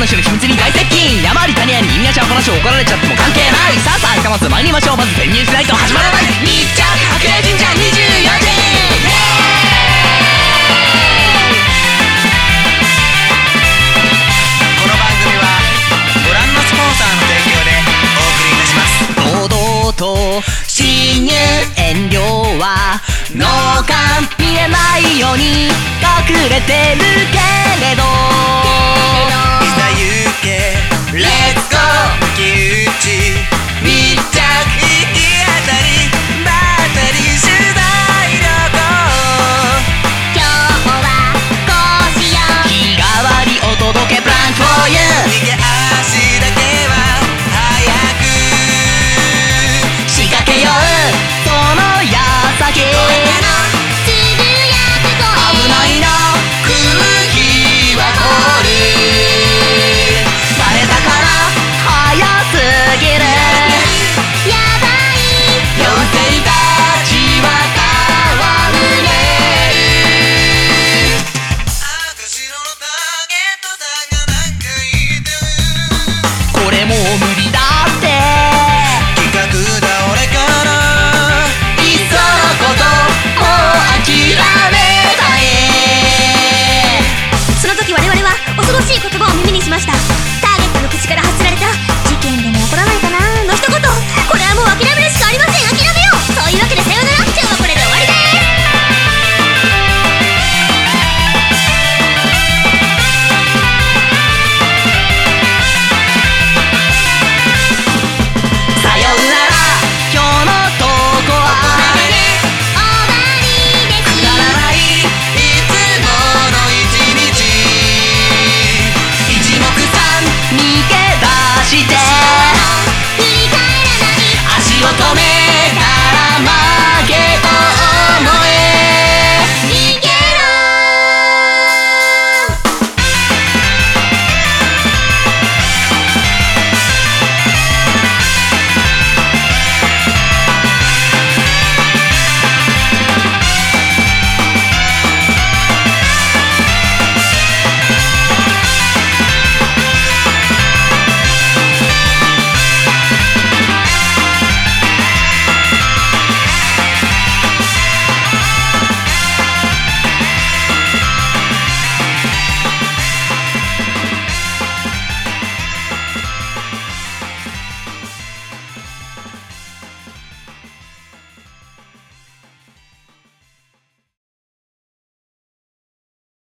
主の秘密に大接近。山あり谷あり人間者の話怒られちゃっても関係ない。さあさあひとまず参りましょう。まず潜入しないと始まらない。密着白麗神社24時。 この番組はご覧のスポンサーの提供でお送りいたします。 堂々と侵入遠慮は脳幹見えないように隠れてるけれど、 いざ行けレッツゴー抜き打ち